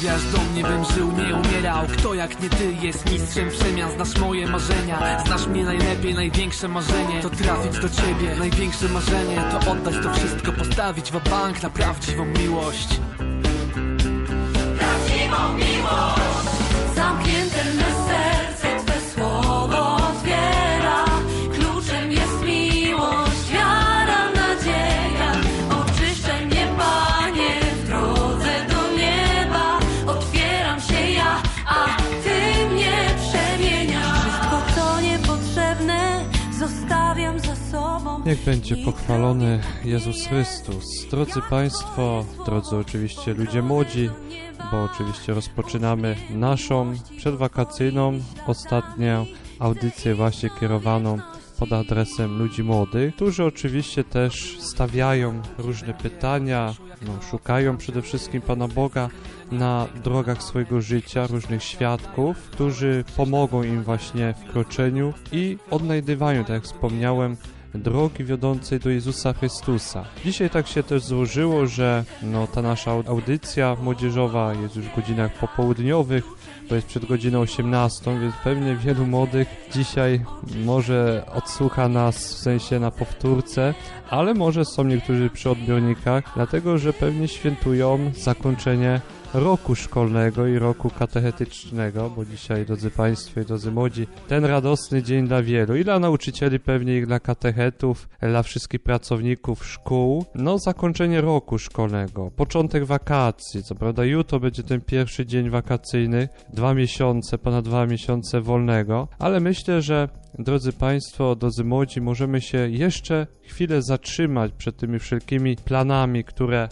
przemawiasz do mnie, bym żył, nie umierał. Kto jak nie ty jest mistrzem przemian? Znasz moje marzenia, znasz mnie najlepiej. Największe marzenie to trafić do ciebie. Największe marzenie to oddać to wszystko, postawić w bank na prawdziwą miłość. Prawdziwą miłość. Zamknięte me serce Twe słowo otwiera. Kluczem jest miłość, wiara, nadzieja. Oczyszczaj mnie, Panie, w drodze do nieba. Otwieram się ja, a Ty mnie przemieniasz. Wszystko, co niepotrzebne, zostawiam za sobą. Niech będzie pochwalony Jezus Chrystus. Drodzy Państwo, drodzy oczywiście ludzie młodzi, bo oczywiście rozpoczynamy naszą przedwakacyjną, ostatnią audycję właśnie kierowaną pod adresem ludzi młodych, którzy oczywiście też stawiają różne pytania, szukają przede wszystkim Pana Boga na drogach swojego życia, różnych świadków, którzy pomogą im właśnie w kroczeniu i odnajdywają, tak jak wspomniałem, drogi wiodącej do Jezusa Chrystusa. Dzisiaj tak się też złożyło, że ta nasza audycja młodzieżowa jest już w godzinach popołudniowych, to jest przed godziną 18, więc pewnie wielu młodych dzisiaj może odsłucha nas w sensie na powtórce, ale może są niektórzy przy odbiornikach, dlatego że pewnie świętują zakończenie roku szkolnego i roku katechetycznego, bo dzisiaj, drodzy Państwo i drodzy młodzi, ten radosny dzień dla wielu, i dla nauczycieli pewnie, i dla katechetów, dla wszystkich pracowników szkół, zakończenie roku szkolnego, początek wakacji, co prawda jutro będzie ten pierwszy dzień wakacyjny, 2 miesiące, ponad 2 miesiące wolnego, ale myślę, że drodzy Państwo, drodzy młodzi, możemy się jeszcze chwilę zatrzymać przed tymi wszelkimi planami, które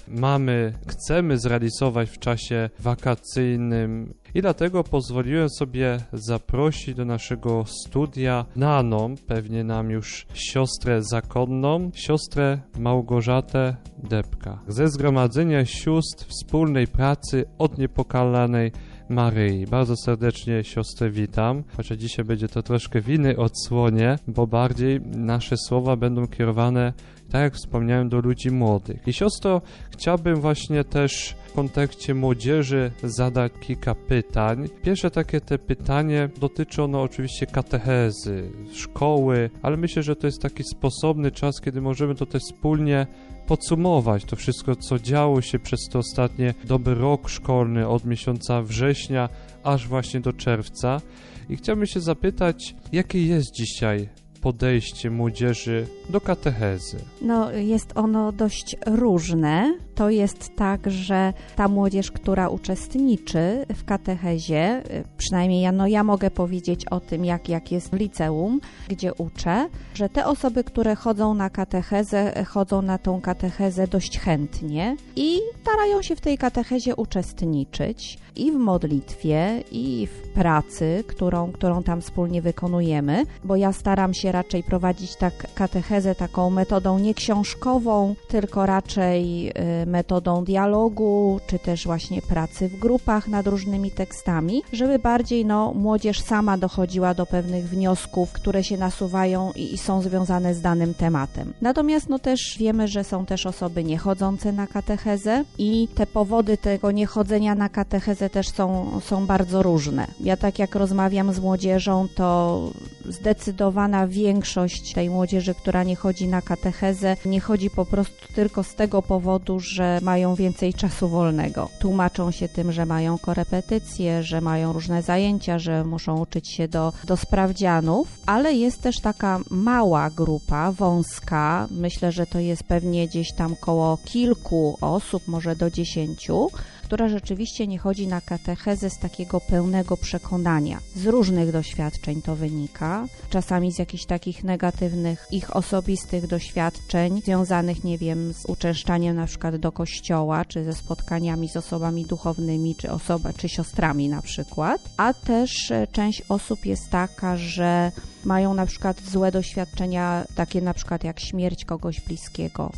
chcemy zrealizować w czasie wakacyjnym. I dlatego pozwoliłem sobie zaprosić do naszego studia znaną, pewnie nam już siostrę zakonną, siostrę Małgorzatę Depka. Ze Zgromadzenia Sióstr Wspólnej Pracy od Niepokalanej Maryi. Bardzo serdecznie siostrę witam, chociaż dzisiaj będzie to troszkę w innej odsłonie, bo bardziej nasze słowa będą kierowane, tak jak wspomniałem, do ludzi młodych. I siostro, chciałbym właśnie też w kontekście młodzieży zadać kilka pytań. Pierwsze te pytanie dotyczy oczywiście katechezy, szkoły, ale myślę, że to jest taki sposobny czas, kiedy możemy to też wspólnie podsumować to wszystko, co działo się przez ten ostatni dobry rok szkolny od miesiąca września aż właśnie do czerwca. I chciałbym się zapytać, jakie jest dzisiaj podejście młodzieży do katechezy? Jest ono dość różne. To jest tak, że ta młodzież, która uczestniczy w katechezie, przynajmniej ja mogę powiedzieć o tym, jak jest w liceum, gdzie uczę, że te osoby, które chodzą na katechezę, chodzą na tą katechezę dość chętnie i starają się w tej katechezie uczestniczyć i w modlitwie, i w pracy, którą tam wspólnie wykonujemy, bo ja staram się raczej prowadzić katechezę taką metodą nie książkową, tylko raczej metodą dialogu, czy też właśnie pracy w grupach nad różnymi tekstami, żeby bardziej młodzież sama dochodziła do pewnych wniosków, które się nasuwają i są związane z danym tematem. Natomiast też wiemy, że są też osoby niechodzące na katechezę i te powody tego niechodzenia na katechezę też są bardzo różne. Ja tak jak rozmawiam z młodzieżą, to zdecydowana większość tej młodzieży, która nie chodzi na katechezę, nie chodzi po prostu tylko z tego powodu, że mają więcej czasu wolnego. Tłumaczą się tym, że mają korepetycje, że mają różne zajęcia, że muszą uczyć się do sprawdzianów, ale jest też taka mała grupa, wąska, myślę, że to jest pewnie gdzieś tam koło kilku osób, może do 10, która rzeczywiście nie chodzi na katechezę z takiego pełnego przekonania. Z różnych doświadczeń to wynika, czasami z jakichś takich negatywnych ich osobistych doświadczeń, związanych, z uczęszczaniem na przykład do kościoła, czy ze spotkaniami z osobami duchownymi, czy siostrami na przykład, a też część osób jest taka, że mają na przykład złe doświadczenia, takie na przykład jak śmierć kogoś bliskiego.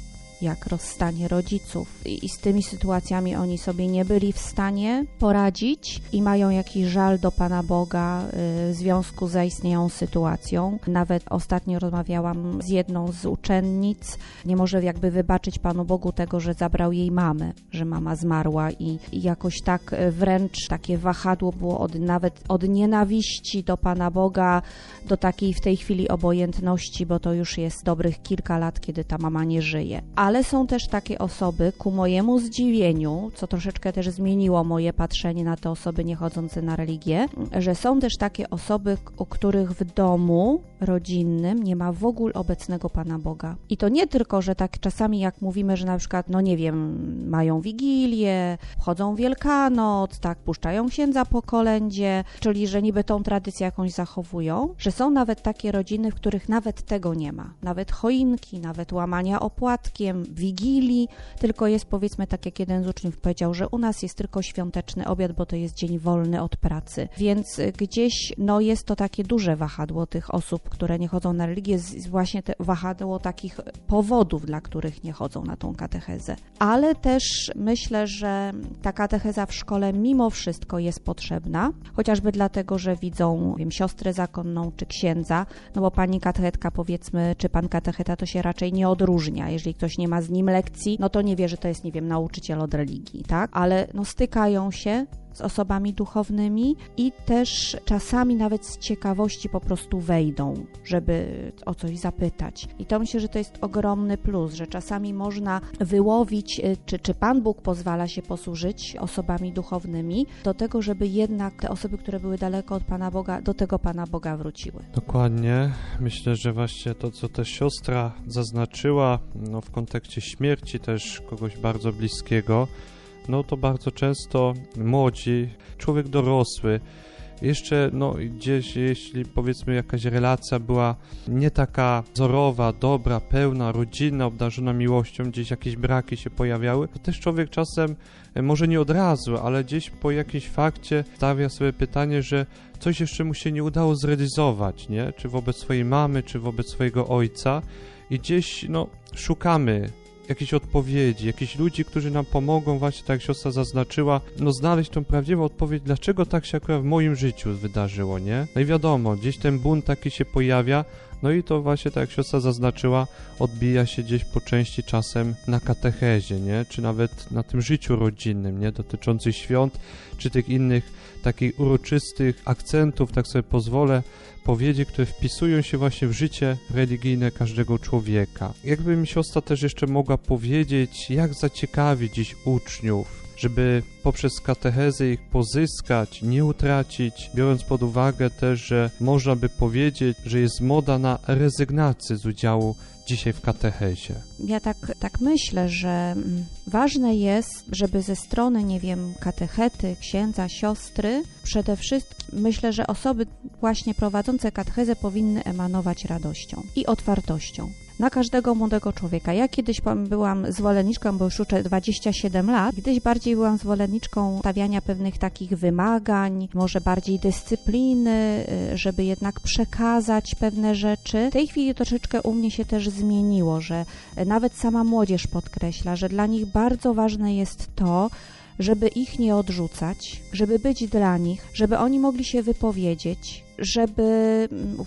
jak rozstanie rodziców. I z tymi sytuacjami oni sobie nie byli w stanie poradzić i mają jakiś żal do Pana Boga w związku z zaistniałą sytuacją. Nawet ostatnio rozmawiałam z jedną z uczennic, nie może jakby wybaczyć Panu Bogu tego, że zabrał jej mamę, że mama zmarła i jakoś tak wręcz takie wahadło było nawet od nienawiści do Pana Boga do takiej w tej chwili obojętności, bo to już jest dobrych kilka lat, kiedy ta mama nie żyje. Ale są też takie osoby, ku mojemu zdziwieniu, co troszeczkę też zmieniło moje patrzenie na te osoby niechodzące na religię, że są też takie osoby, u których w domu rodzinnym nie ma w ogóle obecnego Pana Boga. I to nie tylko, że tak czasami jak mówimy, że na przykład, no nie wiem, mają Wigilię, chodzą Wielkanoc, tak, puszczają księdza po kolędzie, czyli że niby tą tradycję jakąś zachowują, że są nawet takie rodziny, w których nawet tego nie ma. Nawet choinki, nawet łamania opłatkiem, Wigilii, tylko jest, powiedzmy, tak jak jeden z uczniów powiedział, że u nas jest tylko świąteczny obiad, bo to jest dzień wolny od pracy. Więc gdzieś, no jest to takie duże wahadło tych osób, które nie chodzą na religię, właśnie te wahadło takich powodów, dla których nie chodzą na tą katechezę. Ale też myślę, że ta katecheza w szkole mimo wszystko jest potrzebna, chociażby dlatego, że widzą, wiem, siostrę zakonną czy księdza, no bo pani katechetka, powiedzmy, czy pan katecheta to się raczej nie odróżnia. Jeżeli ktoś nie ma z nim lekcji, no to nie wie, że to jest, nie wiem, nauczyciel od religii, tak? Ale no stykają się z osobami duchownymi i też czasami nawet z ciekawości po prostu wejdą, żeby o coś zapytać. I to myślę, że to jest ogromny plus, że czasami można wyłowić, czy Pan Bóg pozwala się posłużyć osobami duchownymi do tego, żeby jednak te osoby, które były daleko od Pana Boga, do tego Pana Boga wróciły. Dokładnie. Myślę, że właśnie to, co też siostra zaznaczyła, no w kontekście śmierci też kogoś bardzo bliskiego, no to bardzo często młodzi, człowiek dorosły, jeszcze no gdzieś, jeśli powiedzmy jakaś relacja była nie taka wzorowa, dobra, pełna, rodzinna, obdarzona miłością, gdzieś jakieś braki się pojawiały, to też człowiek czasem, może nie od razu, ale gdzieś po jakimś fakcie stawia sobie pytanie, że coś jeszcze mu się nie udało zrealizować, nie? Czy wobec swojej mamy, czy wobec swojego ojca i gdzieś, no, szukamy jakieś odpowiedzi, jakichś ludzi, którzy nam pomogą, właśnie tak jak siostra zaznaczyła, no znaleźć tą prawdziwą odpowiedź, dlaczego tak się akurat w moim życiu wydarzyło, nie? No i wiadomo, gdzieś ten bunt taki się pojawia, no i to właśnie tak jak siostra zaznaczyła, odbija się gdzieś po części czasem na katechezie, nie? Czy nawet na tym życiu rodzinnym, nie? Dotyczących świąt, czy tych innych takich uroczystych akcentów, tak sobie pozwolę powiedzieć, które wpisują się właśnie w życie religijne każdego człowieka. Jakby mi siostra też jeszcze mogła powiedzieć, jak zaciekawić dziś uczniów, żeby poprzez katechezę ich pozyskać, nie utracić, biorąc pod uwagę też, że można by powiedzieć, że jest moda na rezygnację z udziału dzisiaj w katechezie. Ja tak myślę, że ważne jest, żeby ze strony, nie wiem, katechety, księdza, siostry, przede wszystkim myślę, że osoby właśnie prowadzące katechezę powinny emanować radością i otwartością na każdego młodego człowieka. Ja kiedyś byłam zwolenniczką, bo już uczę 27 lat, kiedyś bardziej byłam zwolenniczką stawiania pewnych takich wymagań, może bardziej dyscypliny, żeby jednak przekazać pewne rzeczy. W tej chwili troszeczkę u mnie się też zmieniło, że nawet sama młodzież podkreśla, że dla nich bardzo ważne jest to, żeby ich nie odrzucać, żeby być dla nich, żeby oni mogli się wypowiedzieć, żeby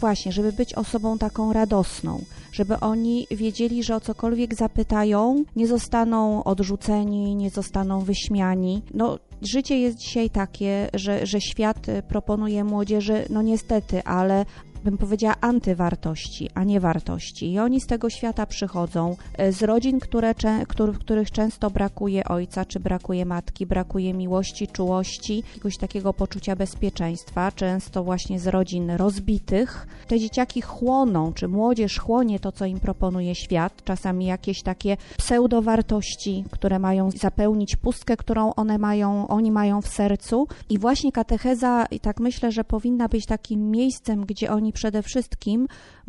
być osobą taką radosną, żeby oni wiedzieli, że o cokolwiek zapytają, nie zostaną odrzuceni, nie zostaną wyśmiani. No, życie jest dzisiaj takie, że świat proponuje młodzieży, no niestety, ale bym powiedziała antywartości, a nie wartości. I oni z tego świata przychodzą, z rodzin, w których często brakuje ojca, czy brakuje matki, brakuje miłości, czułości, jakiegoś takiego poczucia bezpieczeństwa, często właśnie z rodzin rozbitych. Te dzieciaki chłoną, czy młodzież chłonie to, co im proponuje świat, czasami jakieś takie pseudowartości, które mają zapełnić pustkę, którą oni mają w sercu. I właśnie katecheza, i tak myślę, że powinna być takim miejscem, gdzie oni przede wszystkim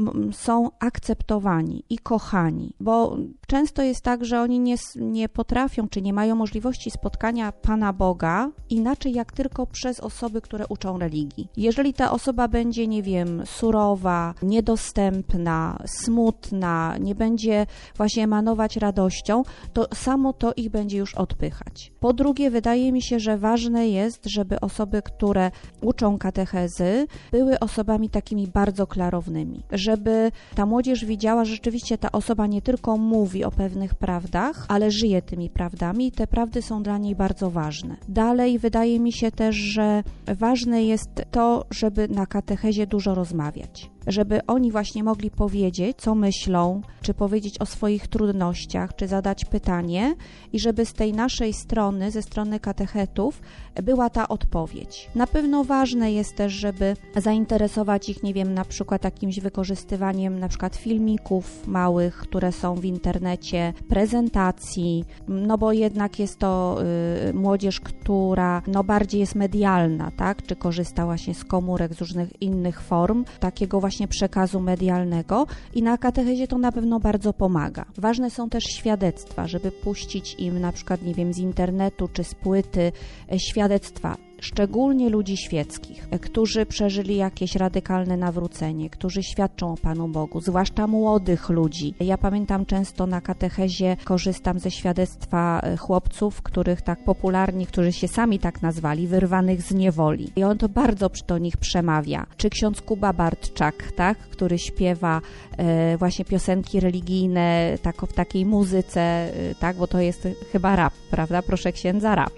są akceptowani i kochani, bo często jest tak, że oni nie potrafią, czy nie mają możliwości spotkania Pana Boga inaczej jak tylko przez osoby, które uczą religii. Jeżeli ta osoba będzie, nie wiem, surowa, niedostępna, smutna, nie będzie właśnie emanować radością, to samo to ich będzie już odpychać. Po drugie, wydaje mi się, że ważne jest, żeby osoby, które uczą katechezy, były osobami takimi bardzo klarownymi, żeby ta młodzież widziała, że rzeczywiście ta osoba nie tylko mówi o pewnych prawdach, ale żyje tymi prawdami i te prawdy są dla niej bardzo ważne. Dalej, wydaje mi się też, że ważne jest to, żeby na katechezie dużo rozmawiać. Żeby oni właśnie mogli powiedzieć, co myślą, czy powiedzieć o swoich trudnościach, czy zadać pytanie i żeby z tej naszej strony, ze strony katechetów, była ta odpowiedź. Na pewno ważne jest też, żeby zainteresować ich, nie wiem, na przykład jakimś wykorzystywaniem na przykład filmików małych, które są w internecie, prezentacji, no bo jednak jest to młodzież, która bardziej jest medialna, tak, czy korzysta właśnie z komórek, z różnych innych form, takiego właśnie przekazu medialnego i na katechezie to na pewno bardzo pomaga. Ważne są też świadectwa, żeby puścić im na przykład, nie wiem, z internetu czy z płyty świadectwa, szczególnie ludzi świeckich, którzy przeżyli jakieś radykalne nawrócenie, którzy świadczą o Panu Bogu, zwłaszcza młodych ludzi. Ja pamiętam często na katechezie korzystam ze świadectwa chłopców, których tak popularni, którzy się sami tak nazwali, wyrwanych z niewoli. I on to bardzo do nich przemawia. Czy ksiądz Kuba Bartczak, tak, który śpiewa właśnie piosenki religijne w takiej muzyce, tak, bo to jest chyba rap, prawda? Proszę księdza, rap.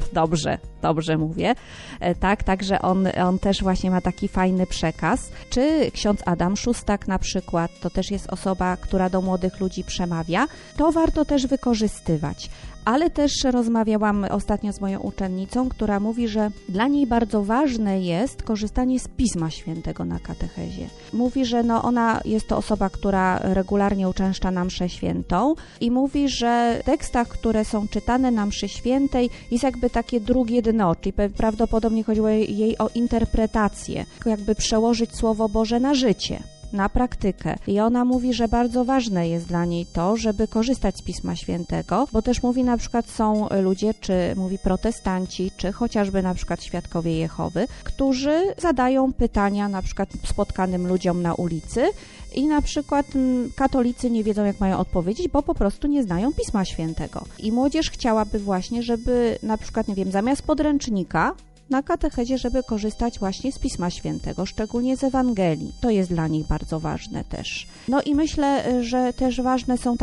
Dobrze mówię. Tak, także on też właśnie ma taki fajny przekaz. Czy ksiądz Adam Szustak na przykład, to też jest osoba, która do młodych ludzi przemawia. To warto też wykorzystywać. Ale też rozmawiałam ostatnio z moją uczennicą, która mówi, że dla niej bardzo ważne jest korzystanie z Pisma Świętego na katechezie. Mówi, że ona jest to osoba, która regularnie uczęszcza na mszę świętą i mówi, że w tekstach, które są czytane na mszy świętej jest jakby takie drugie dno, czyli prawdopodobnie chodziło jej o interpretację, jakby przełożyć Słowo Boże na życie, na praktykę. I ona mówi, że bardzo ważne jest dla niej to, żeby korzystać z Pisma Świętego, bo też mówi, na przykład są ludzie, czy mówi protestanci, czy chociażby na przykład świadkowie Jehowy, którzy zadają pytania na przykład spotkanym ludziom na ulicy i na przykład katolicy nie wiedzą, jak mają odpowiedzieć, bo po prostu nie znają Pisma Świętego. I młodzież chciałaby właśnie, żeby na przykład, nie wiem, zamiast podręcznika na katechezie, żeby korzystać właśnie z Pisma Świętego, szczególnie z Ewangelii. To jest dla nich bardzo ważne też. No i myślę, że też ważne są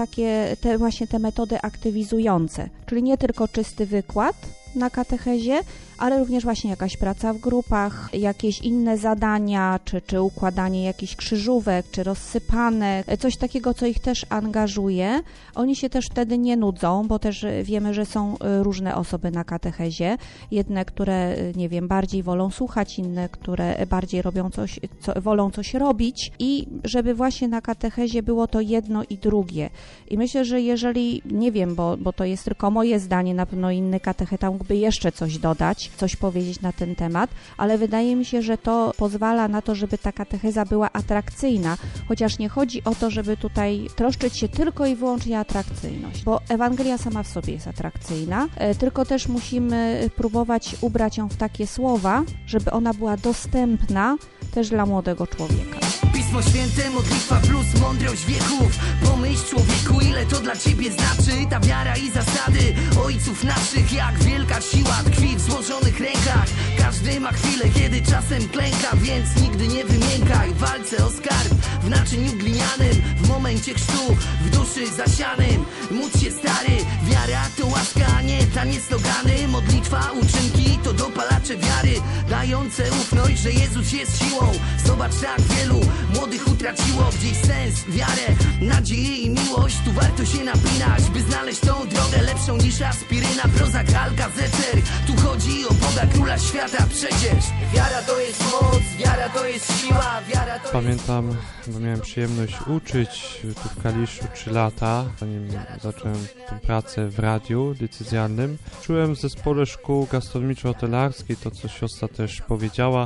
te metody aktywizujące, czyli nie tylko czysty wykład na katechezie, ale również właśnie jakaś praca w grupach, jakieś inne zadania, czy układanie jakichś krzyżówek, czy rozsypanek, coś takiego, co ich też angażuje. Oni się też wtedy nie nudzą, bo też wiemy, że są różne osoby na katechezie. Jedne, które, nie wiem, bardziej wolą słuchać, inne, które bardziej wolą coś robić i żeby właśnie na katechezie było to jedno i drugie. I myślę, że jeżeli, nie wiem, bo to jest tylko moje zdanie, na pewno inny katecheta mógłby jeszcze coś dodać, coś powiedzieć na ten temat, ale wydaje mi się, że to pozwala na to, żeby ta katecheza była atrakcyjna, chociaż nie chodzi o to, żeby tutaj troszczyć się tylko i wyłącznie o atrakcyjność, bo Ewangelia sama w sobie jest atrakcyjna, tylko też musimy próbować ubrać ją w takie słowa, żeby ona była dostępna też dla młodego człowieka. Pismo Święte, modlitwa plus mądrość wieków. Pomyśl, człowieku, ile to dla ciebie znaczy ta wiara i zasady ojców naszych. Jak wielka siła tkwi w złożonych rękach. Każdy ma chwilę, kiedy czasem klęka, więc nigdy nie wymiękaj w walce o skarb w naczyniu glinianym, w momencie chrztu, w duszy zasianym. Módl się, stary, wiara to łaska, a nie tanie slogany. Modlitwa, uczynki to dopalacze wiary, dające ufność, że Jezus jest siłą. Zobacz, tak wielu młodych utraciło gdzieś sens, wiarę, nadzieję i miłość. Tu warto się napinać, by znaleźć tą drogę lepszą niż aspiryna, Prozac, Alka-Zeter. Tu chodzi o Boga, Króla Świata przecież. Wiara to jest moc, wiara to jest siła, wiara to Pamiętam, bo miałem przyjemność uczyć tu w Kaliszu 3 lata, zanim zacząłem tę pracę w radiu decyzjalnym. Czułem w zespole szkół gastronomiczno-hotelarskiej, to co siostra też powiedziała,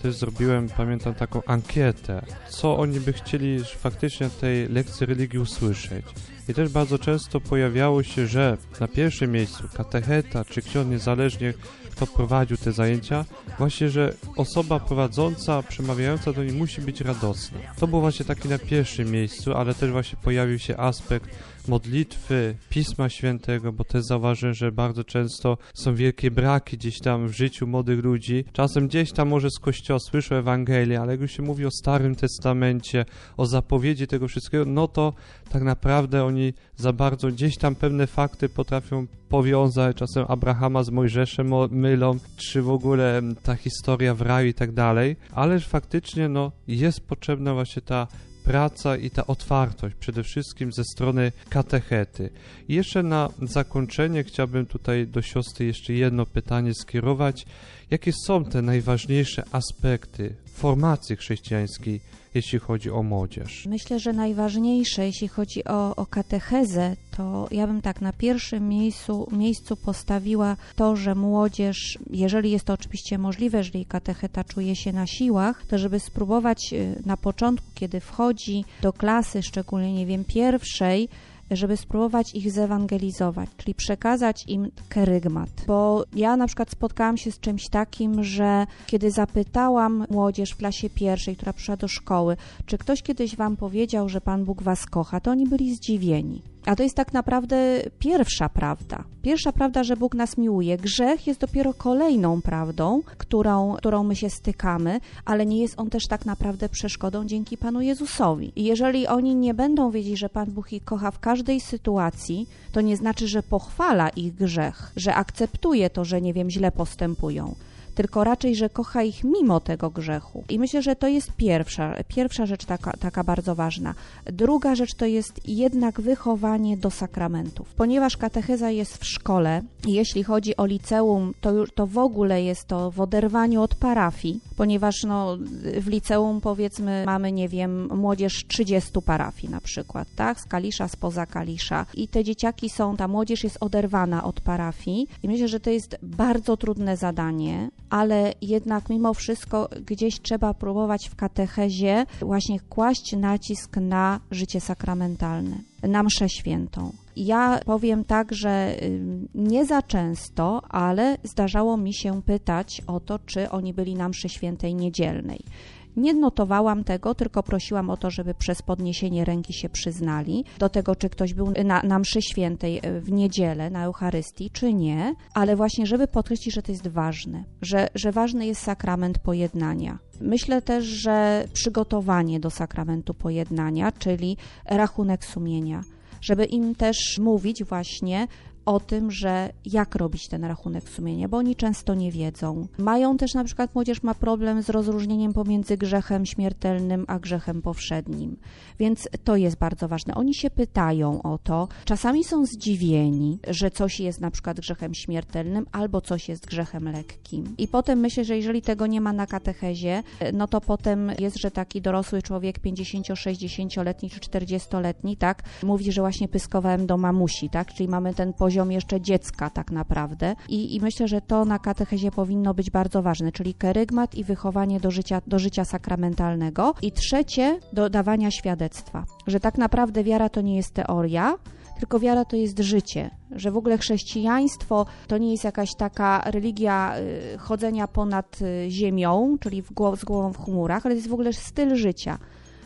też zrobiłem, pamiętam, taką ankietę, co oni by chcieli faktycznie w tej lekcji religii usłyszeć. I też bardzo często pojawiało się, że na pierwszym miejscu katecheta czy ksiądz, niezależnie kto prowadził te zajęcia, właśnie, że osoba prowadząca, przemawiająca do niej musi być radosna. To było właśnie takie na pierwszym miejscu, ale też właśnie pojawił się aspekt modlitwy, Pisma Świętego, bo też zauważyłem, że bardzo często są wielkie braki gdzieś tam w życiu młodych ludzi. Czasem gdzieś tam może z kościoła słyszą Ewangelię, ale jak już się mówi o Starym Testamencie, o zapowiedzi tego wszystkiego, no to tak naprawdę oni za bardzo gdzieś tam pewne fakty potrafią powiązać, czasem Abrahama z Mojżeszem mylą, czy w ogóle ta historia w raju i tak dalej, ale faktycznie no jest potrzebna właśnie ta praca i ta otwartość, przede wszystkim ze strony katechety. I jeszcze na zakończenie chciałbym tutaj do siostry jeszcze jedno pytanie skierować. Jakie są te najważniejsze aspekty formacji chrześcijańskiej, jeśli chodzi o młodzież? Myślę, że najważniejsze, jeśli chodzi o katechezę, to ja bym tak na pierwszym miejscu postawiła to, że młodzież, jeżeli jest to oczywiście możliwe, jeżeli katecheta czuje się na siłach, to żeby spróbować na początku, kiedy wchodzi do klasy, szczególnie, nie wiem, pierwszej, żeby spróbować ich zewangelizować, czyli przekazać im kerygmat. Bo ja na przykład spotkałam się z czymś takim, że kiedy zapytałam młodzież w klasie pierwszej, która przyszła do szkoły, czy ktoś kiedyś wam powiedział, że Pan Bóg was kocha, to oni byli zdziwieni. A to jest tak naprawdę pierwsza prawda. Pierwsza prawda, że Bóg nas miłuje. Grzech jest dopiero kolejną prawdą, którą my się stykamy, ale nie jest on też tak naprawdę przeszkodą dzięki Panu Jezusowi. I jeżeli oni nie będą wiedzieć, że Pan Bóg ich kocha w każdej sytuacji, to nie znaczy, że pochwala ich grzech, że akceptuje to, że nie wiem, źle postępują, tylko raczej, że kocha ich mimo tego grzechu. I myślę, że to jest pierwsza rzecz taka bardzo ważna. Druga rzecz to jest jednak wychowanie do sakramentów. Ponieważ katecheza jest w szkole, jeśli chodzi o liceum, to w ogóle jest to w oderwaniu od parafii, ponieważ w liceum powiedzmy mamy, nie wiem, młodzież 30 parafii na przykład, tak? Z Kalisza, spoza Kalisza. I te dzieciaki ta młodzież jest oderwana od parafii i myślę, że to jest bardzo trudne zadanie, ale jednak mimo wszystko gdzieś trzeba próbować w katechezie właśnie kłaść nacisk na życie sakramentalne, na mszę świętą. Ja powiem tak, że nie za często, ale zdarzało mi się pytać o to, czy oni byli na mszy świętej niedzielnej. Nie notowałam tego, tylko prosiłam o to, żeby przez podniesienie ręki się przyznali do tego, czy ktoś był na mszy świętej w niedzielę, na Eucharystii, czy nie, ale właśnie, żeby podkreślić, że to jest ważne, że ważny jest sakrament pojednania. Myślę też, że przygotowanie do sakramentu pojednania, czyli rachunek sumienia, żeby im też mówić właśnie o tym, że jak robić ten rachunek sumienia, bo oni często nie wiedzą. Mają też, na przykład młodzież ma problem z rozróżnieniem pomiędzy grzechem śmiertelnym a grzechem powszednim, więc to jest bardzo ważne. Oni się pytają o to, czasami są zdziwieni, że coś jest na przykład grzechem śmiertelnym albo coś jest grzechem lekkim. I potem myślę, że jeżeli tego nie ma na katechezie, no to potem jest, że taki dorosły człowiek 50-60-letni czy 40-letni, tak, mówi, że właśnie pyskowałem do mamusi, tak, czyli mamy ten poziom jeszcze dziecka tak naprawdę i myślę, że to na katechezie powinno być bardzo ważne, czyli kerygmat i wychowanie do życia sakramentalnego. I trzecie, do dawania świadectwa, że tak naprawdę wiara to nie jest teoria, tylko wiara to jest życie, że w ogóle chrześcijaństwo to nie jest jakaś taka religia chodzenia ponad ziemią, czyli z głową w chmurach, ale to jest w ogóle styl życia.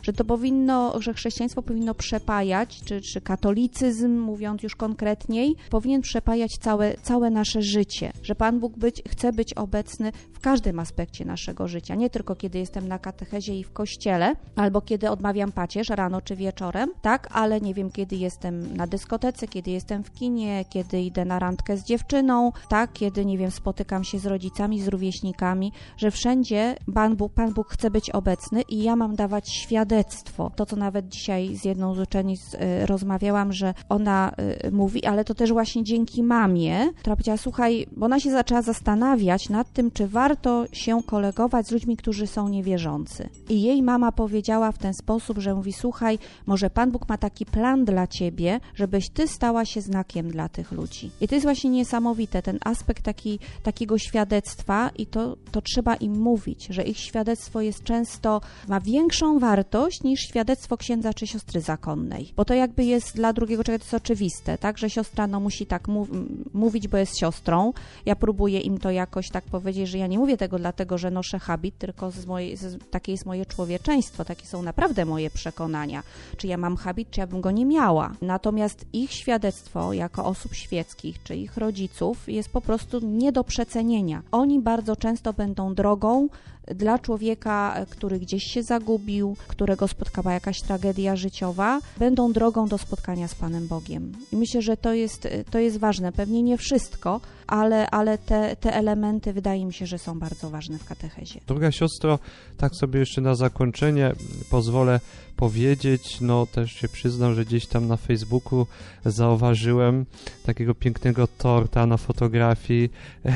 Że chrześcijaństwo powinno przepajać, czy katolicyzm, mówiąc już konkretniej, powinien przepajać całe nasze życie, że Pan Bóg chce być obecny w każdym aspekcie naszego życia, nie tylko kiedy jestem na katechezie i w kościele, albo kiedy odmawiam pacierz rano czy wieczorem, tak, ale nie wiem, kiedy jestem na dyskotece, kiedy jestem w kinie, kiedy idę na randkę z dziewczyną, tak, kiedy, nie wiem, spotykam się z rodzicami, z rówieśnikami, że wszędzie Pan Bóg chce być obecny i ja mam dawać świadectwo świadectwo. To, co nawet dzisiaj z jedną z uczennic rozmawiałam, że ona mówi, ale to też właśnie dzięki mamie, która powiedziała, słuchaj, bo ona się zaczęła zastanawiać nad tym, czy warto się kolegować z ludźmi, którzy są niewierzący. I jej mama powiedziała w ten sposób, że mówi, słuchaj, może Pan Bóg ma taki plan dla ciebie, żebyś ty stała się znakiem dla tych ludzi. I to jest właśnie niesamowite, ten aspekt takiego świadectwa i to trzeba im mówić, że ich świadectwo jest często, ma większą wartość niż świadectwo księdza czy siostry zakonnej. Bo to jakby jest dla drugiego człowieka, to jest oczywiste, tak, że siostra musi tak mówić, bo jest siostrą. Ja próbuję im to jakoś tak powiedzieć, że ja nie mówię tego dlatego, że noszę habit, tylko takie jest moje człowieczeństwo, takie są naprawdę moje przekonania. Czy ja mam habit, czy ja bym go nie miała. Natomiast ich świadectwo jako osób świeckich, czy ich rodziców jest po prostu nie do przecenienia. Oni bardzo często będą drogą dla człowieka, który gdzieś się zagubił, którego spotkała jakaś tragedia życiowa, będą drogą do spotkania z Panem Bogiem. I myślę, że to jest ważne. Pewnie nie wszystko, ale te elementy wydaje mi się, że są bardzo ważne w katechezie. Droga siostro, tak sobie jeszcze na zakończenie pozwolę powiedzieć, też się przyznam, że gdzieś tam na Facebooku zauważyłem takiego pięknego torta na fotografii,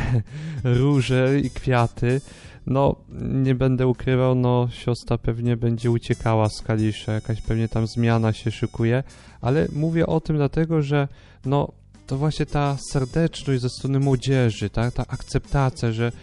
róże i kwiaty. Nie będę ukrywał, siostra pewnie będzie uciekała z Kalisza, jakaś pewnie tam zmiana się szykuje, ale mówię o tym dlatego, że to właśnie ta serdeczność ze strony młodzieży, ta akceptacja, że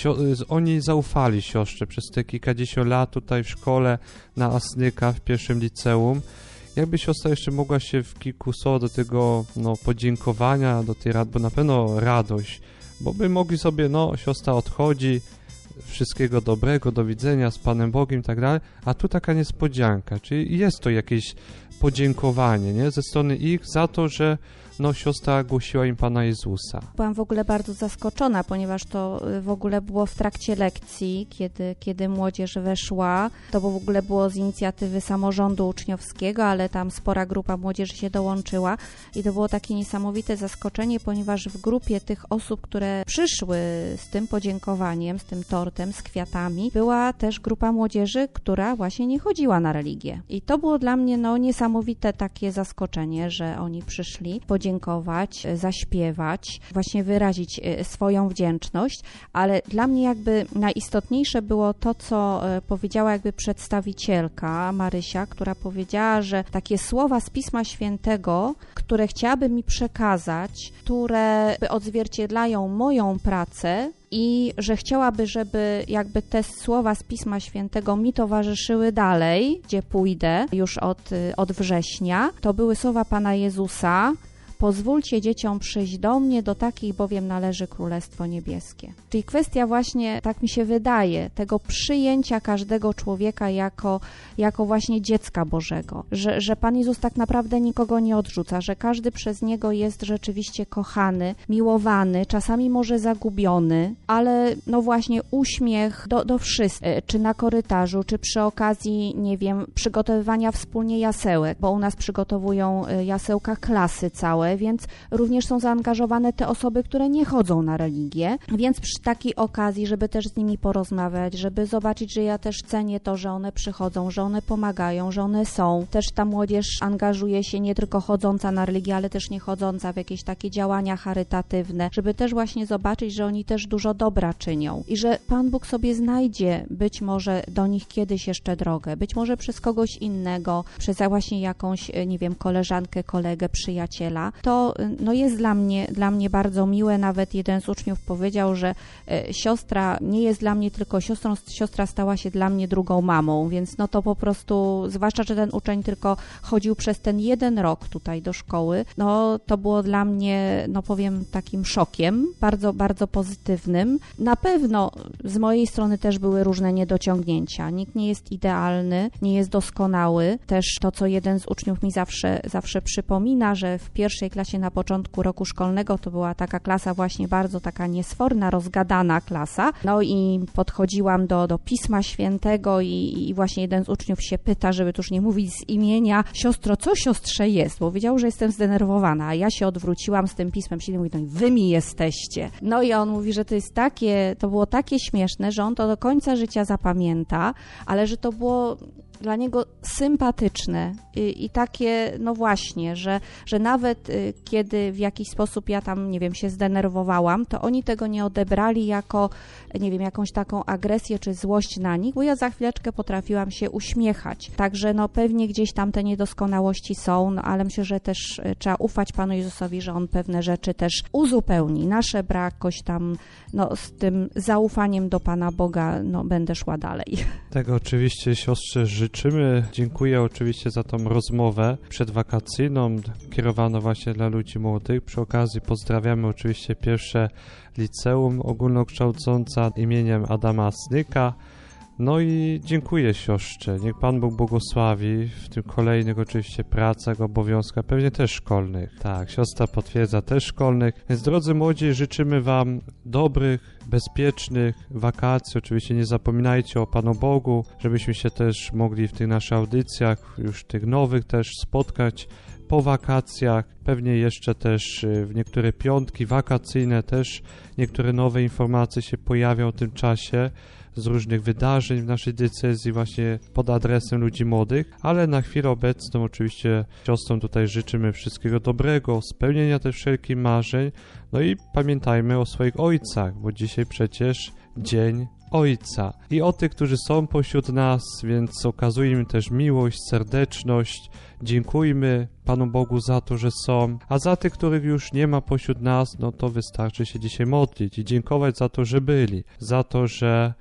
oni zaufali siostrze przez te kilkadziesiąt lat tutaj w szkole na Asnyka w pierwszym liceum. Jakby siostra jeszcze mogła się w kilku słowach do tego podziękowania, do tej bo na pewno radość, bo by mogli sobie, siostra odchodzi, wszystkiego dobrego, do widzenia z Panem Bogiem i tak dalej, a tu taka niespodzianka, czyli jest to jakieś podziękowanie, nie, ze strony ich za to, że siostra głosiła im Pana Jezusa. Byłam w ogóle bardzo zaskoczona, ponieważ to w ogóle było w trakcie lekcji, kiedy młodzież weszła. To w ogóle było z inicjatywy samorządu uczniowskiego, ale tam spora grupa młodzieży się dołączyła i to było takie niesamowite zaskoczenie, ponieważ w grupie tych osób, które przyszły z tym podziękowaniem, z tym tortem, z kwiatami, była też grupa młodzieży, która właśnie nie chodziła na religię. I to było dla mnie niesamowite takie zaskoczenie, że oni przyszli podziękować, zaśpiewać, właśnie wyrazić swoją wdzięczność, ale dla mnie jakby najistotniejsze było to, co powiedziała jakby przedstawicielka Marysia, która powiedziała, że takie słowa z Pisma Świętego, które chciałaby mi przekazać, które odzwierciedlają moją pracę, i że chciałaby, żeby jakby te słowa z Pisma Świętego mi towarzyszyły dalej, gdzie pójdę już od września. To były słowa Pana Jezusa: pozwólcie dzieciom przyjść do mnie, do takich bowiem należy Królestwo Niebieskie. Czyli kwestia właśnie, tak mi się wydaje, tego przyjęcia każdego człowieka jako właśnie dziecka Bożego. Że Pan Jezus tak naprawdę nikogo nie odrzuca, że każdy przez Niego jest rzeczywiście kochany, miłowany, czasami może zagubiony, ale właśnie uśmiech do wszystkich, czy na korytarzu, czy przy okazji, nie wiem, przygotowywania wspólnie jasełek, bo u nas przygotowują jasełka klasy całe, więc również są zaangażowane te osoby, które nie chodzą na religię, więc przy takiej okazji, żeby też z nimi porozmawiać, żeby zobaczyć, że ja też cenię to, że one przychodzą, że one pomagają, że one są. Też ta młodzież angażuje się nie tylko chodząca na religię, ale też nie chodząca w jakieś takie działania charytatywne, żeby też właśnie zobaczyć, że oni też dużo dobra czynią i że Pan Bóg sobie znajdzie być może do nich kiedyś jeszcze drogę, być może przez kogoś innego, przez właśnie jakąś, nie wiem, koleżankę, kolegę, przyjaciela. To jest dla mnie bardzo miłe. Nawet jeden z uczniów powiedział, że siostra nie jest dla mnie tylko siostrą, siostra stała się dla mnie drugą mamą, więc to po prostu, zwłaszcza, że ten uczeń tylko chodził przez ten 1 rok tutaj do szkoły, to było dla mnie, powiem, takim szokiem, bardzo, bardzo pozytywnym. Na pewno z mojej strony też były różne niedociągnięcia. Nikt nie jest idealny, nie jest doskonały. Też to, co jeden z uczniów mi zawsze przypomina, że w pierwszej klasie na początku roku szkolnego to była taka klasa właśnie bardzo taka niesforna, rozgadana klasa. I podchodziłam do Pisma Świętego i właśnie jeden z uczniów się pyta, żeby tu już nie mówić z imienia: siostro, co siostrze jest? Bo wiedział, że jestem zdenerwowana, a ja się odwróciłam z tym pismem, i mówi: wy mi jesteście. I on mówi, że to było takie śmieszne, że on to do końca życia zapamięta, ale że to było dla niego sympatyczne i takie, no właśnie, że nawet kiedy w jakiś sposób ja tam, nie wiem, się zdenerwowałam, to oni tego nie odebrali jako, nie wiem, jakąś taką agresję czy złość na nich, bo ja za chwileczkę potrafiłam się uśmiechać. Także no pewnie gdzieś tam te niedoskonałości są, no ale myślę, że też trzeba ufać Panu Jezusowi, że On pewne rzeczy też uzupełni. Nasze brak jakoś tam, no z tym zaufaniem do Pana Boga, no będę szła dalej. Tego oczywiście siostrze życzymy. Dziękuję oczywiście za tą rozmowę przedwakacyjną, kierowaną właśnie dla ludzi młodych. Przy okazji pozdrawiamy oczywiście pierwsze liceum ogólnokształcące imieniem Adama Snyka. No i dziękuję siostrze. Niech Pan Bóg błogosławi w tym kolejnych oczywiście pracach, obowiązkach, pewnie też szkolnych. Tak, siostra potwierdza, też szkolnych. Więc drodzy młodzi, życzymy Wam dobrych, bezpiecznych wakacji. Oczywiście nie zapominajcie o Panu Bogu, żebyśmy się też mogli w tych naszych audycjach, już tych nowych też spotkać po wakacjach. Pewnie jeszcze też w niektóre piątki wakacyjne też niektóre nowe informacje się pojawią w tym czasie z różnych wydarzeń w naszej diecezji właśnie pod adresem ludzi młodych, ale na chwilę obecną oczywiście siostrom tutaj życzymy wszystkiego dobrego, spełnienia też wszelkich marzeń, no i pamiętajmy o swoich ojcach, bo dzisiaj przecież Dzień Ojca i o tych, którzy są pośród nas, więc okazujmy też miłość, serdeczność, dziękujmy Panu Bogu za to, że są, a za tych, których już nie ma pośród nas, no to wystarczy się dzisiaj modlić i dziękować za to, że byli, za to, że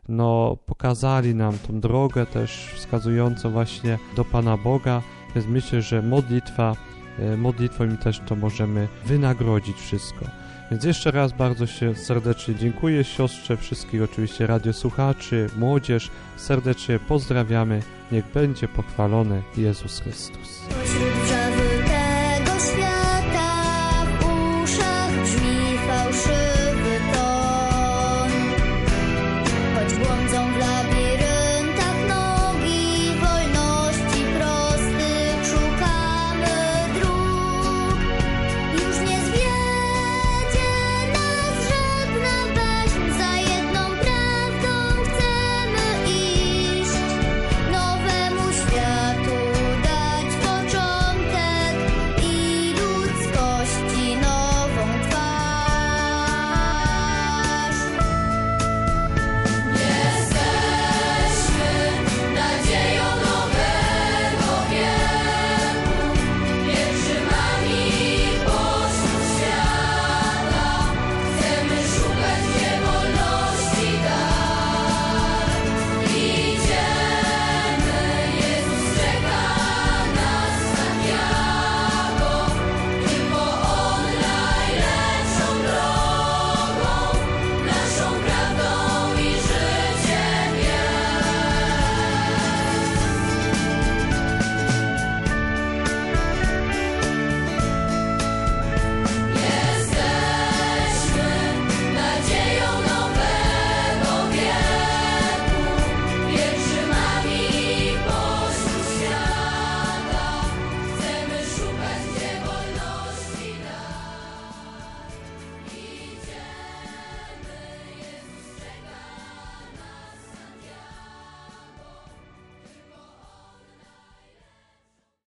pokazali nam tą drogę też wskazującą właśnie do Pana Boga, więc myślę, że modlitwą im też to możemy wynagrodzić wszystko. Więc jeszcze raz bardzo się serdecznie dziękuję siostrze, wszystkich oczywiście radiosłuchaczy, młodzież, serdecznie pozdrawiamy, niech będzie pochwalony Jezus Chrystus.